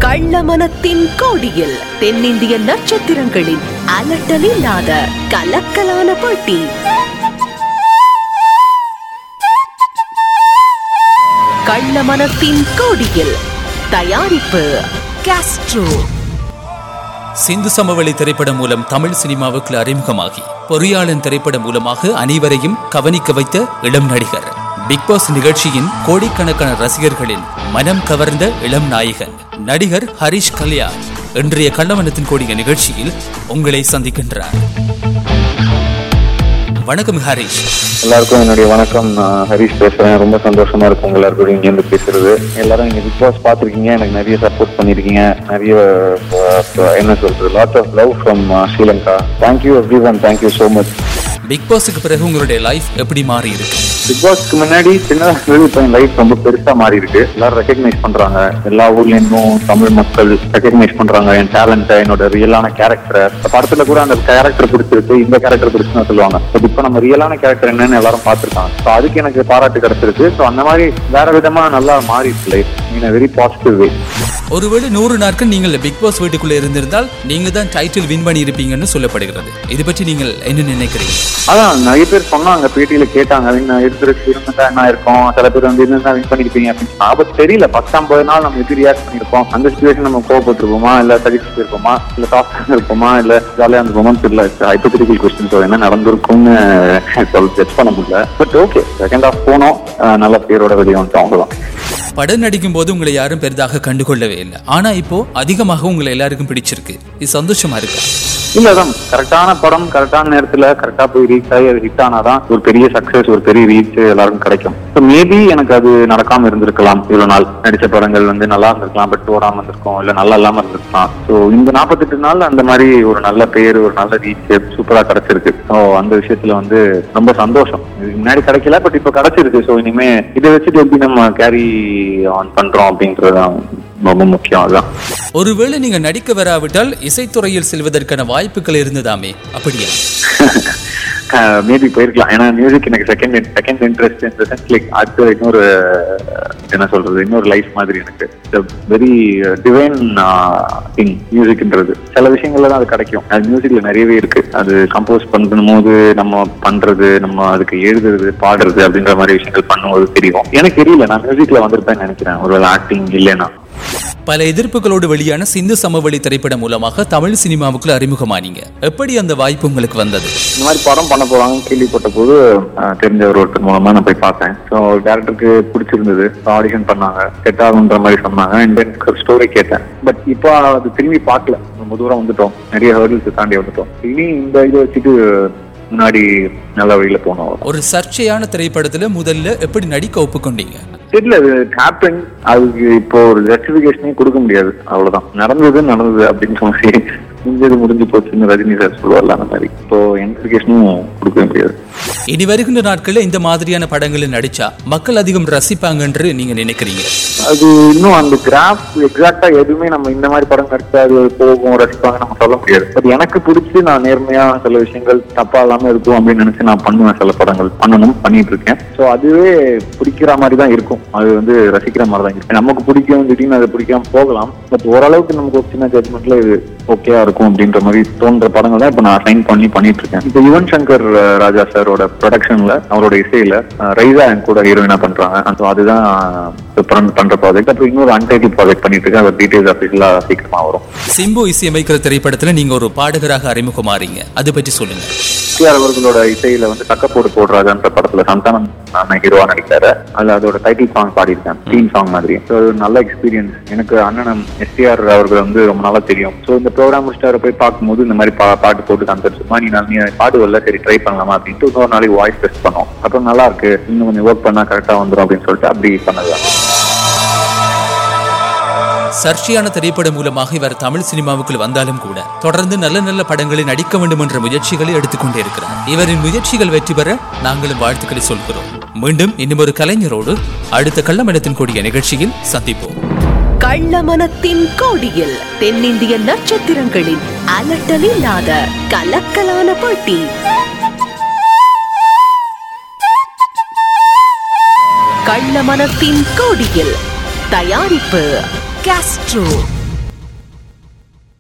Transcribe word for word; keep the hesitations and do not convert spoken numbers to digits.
கள்ளமனத்தின் கோடியில் தென்னிந்திய நட்சத்திரங்களின் அலட்டலில்லாத கலக்கலான போட்டி. கள்ளமனத்தின் கோடியில் தயாரிப்பு காஸ்ட்ரோ. சிந்து சமவெளி திரைப்படம் மூலம் தமிழ் சினிமாவுக்கு அறிமுகமாகி பொறியாளன் திரைப்படம் மூலமாக அனைவரையும் கவனிக்க வைத்த இளம் நடிகர். பிக் பாஸ் நிகழ்ச்சியின் கோடிக்கணக்கான ரசிகர்களின் மனம் கவர்ந்த இளம் நாயகன் நடிகர் ஹரிஷ் கல்யாண் இன்றைய கள்ளமனத்தின் கோடிய நிகழ்ச்சியில் உங்களை சந்திக்கின்றார். வணக்கம் ஹரிஷ். எல்லாருக்கும் என்னுடைய வணக்கம். ஹரிஷ் பேசுறேன். ரொம்ப சந்தோஷமா இருக்கும் உங்க எல்லாருக்கும் இங்க இருந்து பேசுறது. எல்லாரும் இங்க பிக் பாஸ் பாத்துருக்கீங்க, எனக்கு நிறைய சப்போர்ட் பண்ணிருக்கீங்க, நிறைய என்ன சொல்றது lot of love from Sri Lanka. Thank you everyone, thank you so much. Big பாஸுக்கு பிறகு உங்களுடைய லைஃப் எப்படி மாறி இருக்கு? பிக் பாஸ்க்கு முன்னாடி சின்னதாக இப்போ என் லைஃப் ரொம்ப பெருசா மாறி இருக்கு. எல்லாரும் ரெகக்னைஸ் பண்றாங்க, எல்லா ஊர்ல இருந்தும் தமிழ் மக்கள் ரெகக்னைஸ் பண்றாங்க என் டேலண்ட்டை, என்னோட ரியலான கேரக்டரை. படத்துல கூட அந்த கேரக்டர் பிடிச்சிருக்கு, இந்த கேரக்டர் பிடிச்சுன்னு சொல்லுவாங்க. பட் இப்போ நம்ம ரியலான கேரக்டர் என்னன்னு எல்லாரும் பார்த்துருக்காங்க. ஸோ அதுக்கு எனக்கு பாராட்டு கிடைச்சிருக்கு. ஸோ அந்த மாதிரி வேற விதமா நல்லா மாறி இருக்கு life in very positive way. ஒருவேளை நூறு நாட்கள் நீங்கள் பிக் பாஸ் வீட்டுக்குள்ள இருந்திருந்தால் நீங்க தான் டைட்டில் வின் பண்ணி இருப்பீங்கன்னு சொல்லப்படுகிறது. இது பற்றி நீங்கள் என்ன நினைக்கிறீங்க? அதான் நிறைய பேர் சொன்னாங்க, பேட்டியில கேட்டாங்க இருந்திருக்கு இருந்தா என்ன இருக்கும், சில பேர் வந்து இருந்தா வின் பண்ணிருப்பீங்க அப்படின்னு. ஆபத்து தெரியல, பத்து ஐம்பது நாள் நம்ம எப்படி ரியாக்ட் பண்ணிருப்போம், அந்த சிச்சுவேஷன் நம்ம கோவப்பட்டிருப்போமா, இல்ல சஜிஸ்ட் இருப்போமா, இல்ல சாஃப்ட் இருப்போமா, இல்ல ஜாலியா இருந்திருப்போமா தெரியல. ஹைப்போதெட்டிக்கல் கொஸ்டின் என்ன நடந்திருக்கும்னு சொல்ல ஜட்ஜ் பண்ண முடியல. பட் ஓகே, செகண்ட் ஹாஃப் போனோம், நல்ல பேரோட வெளியே வந்துட்டோம், அவ்வளவுதான். படம் நடிக்கும் போது உங்களை யாரும் பெரிதாக கண்டுகொள்ளவே இல்லை, ஆனா இப்போ அதிகமாக உங்களை எல்லாருக்கும் பிடிச்சிருக்கு. இது சந்தோஷமா இருக்கு? இல்ல, அதான் கரெக்டான படம் கரெக்டான நேரத்துல கரெக்டா போய் ரீச் ஆகி அது ஹிட் ஆனாதான் ஒரு பெரிய சக்சஸ், ஒரு பெரிய ரீச் எல்லாருக்கும் கிடைக்கும். ஸோ மேபி எனக்கு அது நடக்காம இருந்திருக்கலாம். இவ்வளவு நாள் நடிச்ச படங்கள் வந்து நல்லா இருந்திருக்கலாம், பட் ஓடாம இருந்திருக்கும், இல்ல நல்லா இல்லாம இருந்திருக்கலாம். ஸோ இந்த நாற்பத்தெட்டு நாள் அந்த மாதிரி ஒரு நல்ல பேர், ஒரு நல்ல ரீச் சூப்பரா கிடைச்சிருக்கு. ஸோ அந்த விஷயத்துல வந்து ரொம்ப சந்தோஷம். இதுக்கு முன்னாடி கிடைக்கல, பட் இப்ப கிடைச்சிருக்கு. ஸோ இனிமே இதை வச்சுட்டு எப்படி நம்ம கேரி ஆன் பண்றோம் அப்படின்றதுதான் ரொம்ப முக்கியம். அதுதான். ஒருவேளை நீங்க நடிக்க வராவிட்டால் இசைத்துறையில் செல்வதற்கான வாய்ப்புகள் இருந்ததாமே, அப்படியா? மேபி போயிருக்கலாம். ஏன்னா மியூசிக் எனக்கு செகண்ட் செகண்ட் இன்ட்ரெஸ்ட் இந்த சென்ஸ். லைக் அது இன்னொரு என்ன சொல்றது இன்னொரு லைஃப் மாதிரி. எனக்கு வெரி டிவைன் திங் மியூசிக்ன்றது. சில விஷயங்கள்ல தான் அது கிடைக்கும். அது மியூசிக்ல நிறையவே இருக்கு. அது கம்போஸ் பண்ணும் போது நம்ம பண்றது, நம்ம அதுக்கு எழுதுறது, பாடுறது அப்படின்ற மாதிரி விஷயங்கள் பண்ணும்போது தெரியும். எனக்கு தெரியல, நான் மியூசிக்ல வந்திருப்பேன்னு நினைக்கிறேன், ஒருவேளை ஆக்டிங் இல்லைன்னா. பல எதிர்ப்புகளோடு வெளியான சிந்து சமவெளி திரைப்படம் மூலமாக தமிழ் சினிமாவுக்குள்ள அறிமுகமானீங்க. எப்படி அந்த வாய்ப்பு உங்களுக்கு வந்தது? இந்த மாதிரி படம் பண்ண போறாங்க கேள்விப்பட்ட போது தெரிஞ்ச ஒரு ஒருத்தர் மூலமா நான் போய் பார்த்தேன். ஸோ டேரக்டருக்கு பிடிச்சிருந்தது, ஆடிஷன் பண்ணாங்க, செட் ஆகுன்ற மாதிரி சொன்னாங்க. அண்ட் தென் ஸ்டோரி கேட்டேன். பட் இப்போ அது திரும்பி பார்க்கல, ரொம்ப தூரம் வந்துட்டோம், நிறைய ஹர்டில்ஸ் தாண்டி வந்துட்டோம். இனி இந்த இதை வச்சுட்டு முன்னாடி நல்ல வழியில போனோம். ஒரு சர்ச்சையான திரைப்படத்துல முதல்ல எப்படி நடிக்க ஒப்புக்கொண்டீங்க? தெரியல, அது ஹேப்பன். அதுக்கு இப்போ ஒரு ஜஸ்டிபிகேஷனே கொடுக்க முடியாது. அவ்வளவுதான், நடந்தது நடந்தது அப்படின்னு சொல்லி முடிஞ்சது முடிஞ்சு போச்சுன்னு ரஜினி சார் சொல்லுவார்ல, அந்த மாதிரி இப்போ ஜஸ்டிபிகேஷனும் கொடுக்க முடியாது. இனி வருகின்ற நாட்கள்ல இந்த மாதிரியான படங்களை நடிச்சா மக்கள் அதிகம் ரசிப்பாங்க என்று நீங்க நினைக்கிறீங்க? அது இன்னும் அந்த கிராஃப் எக்ஸாக்டா எதுவுமே நம்ம இந்த மாதிரி படம் நடிச்சா அது போகும் ரசிப்பாங்க நம்ம சொல்ல முடியாது. பட் எனக்கு பிடிச்சி நான் நேர்மையா சில விஷயங்கள் தப்பா இல்லாம இருக்கும் அப்படின்னு நினைச்சு நான் பண்ணுவேன். சில படங்கள் பண்ணணும், பண்ணிட்டு இருக்கேன். ஸோ அதுவே பிடிக்கிற மாதிரி தான் இருக்கும், அது வந்து ரசிக்கிற மாதிரி தான் இருக்கும். நமக்கு பிடிக்கும், திடீர்னு அதை பிடிக்காம போகலாம். பட் ஓரளவுக்கு நமக்கு ஒரு சின்ன ஜட்மெண்ட்ல இது ஓகேயா இருக்கும் அப்படின்ற மாதிரி தோன்ற படங்கள் தான் இப்ப நான் சைன் பண்ணி பண்ணிட்டு இருக்கேன். இப்போ யுவன் சங்கர் ராஜா சாரோட ப்ரொடக்ஷன்ல, அவரோட இசையில ரைசா என் கூட ஹீரோயினா பண்றாங்க. அதுதான் பண்ற ப்ராஜெக்ட். அப்புறம் இன்னொரு அன்டைட்டில் ப்ராஜெக்ட் பண்ணிட்டு இருக்கேன். அது டீடைல்ஸ் ஆஃபீஸ்ல சீக்கிரமா வரும். சிம்பு இசையமைக்கிற திரைப்படத்துல நீங்க ஒரு பாடகராக அறிமுகமாறீங்க, அதை பற்றி சொல்லுங்க. எஸ்டிஆர் அவர்களோட இசையில வந்து தக்கப்போடு போடுறாங்கன்ற படத்துல சந்தானம் நான் ஹீரோவா நடிக்கிறாரு. அது அதோட டைட்டில் சாங் பாடியிருக்கேன், தீம் சாங் மாதிரி. ஸோ நல்ல எக்ஸ்பீரியன்ஸ். எனக்கு அண்ணன் எஸ்டிஆர் அவர்கள் வந்து ரொம்ப நாளா தெரியும். ஸோ இந்த ப்ரோக்ராம் ஸ்டாரை போய் பார்க்கும்போது இந்த மாதிரி பாட்டு போட்டு காமிச்சிருச்சுமா, நீ நீ பாடு வரல, சரி ட்ரை பண்ணலாமா அப்படின்ட்டு இன்னொரு நாளைக்கு வாய்ஸ் டெஸ்ட் பண்ணோம். அப்புறம் நல்லா இருக்கு, இன்னும் கொஞ்சம் ஒர்க் பண்ணா கரெக்டா வந்துடும் அப்படின்னு சொல்லிட்டு அப்படி பண்ணலாம். சர்ச்சையான திரைப்படம் மூலமாக இவர் தமிழ் சினிமாவுக்குள் வந்தாலும் கூட தொடர்ந்து நல்ல நல்ல படங்களை நடிக்க வேண்டும் என்ற முயற்சிகளை எடுத்துக்கொண்டே இருக்கிறார். இவரின் முயற்சிகள் வெற்றி பெற நாங்களும் வாழ்த்துக்களை சொல்கிறோம். மீண்டும் இன்னும் ஒரு கலைஞரோடு அடுத்த கள்ளமனத்தின் கோடிய நிகழ்ச்சியில் சந்திப்போம். கள்ளமனத்தின் கோடியில் தென்னிந்திய நட்சத்திரங்களின் அலட்டலில்லாத கலக்கலான போட்டி. கள்ளமனத்தின் கோடியில் தயாரிப்பு காஸ்ட்ரோ.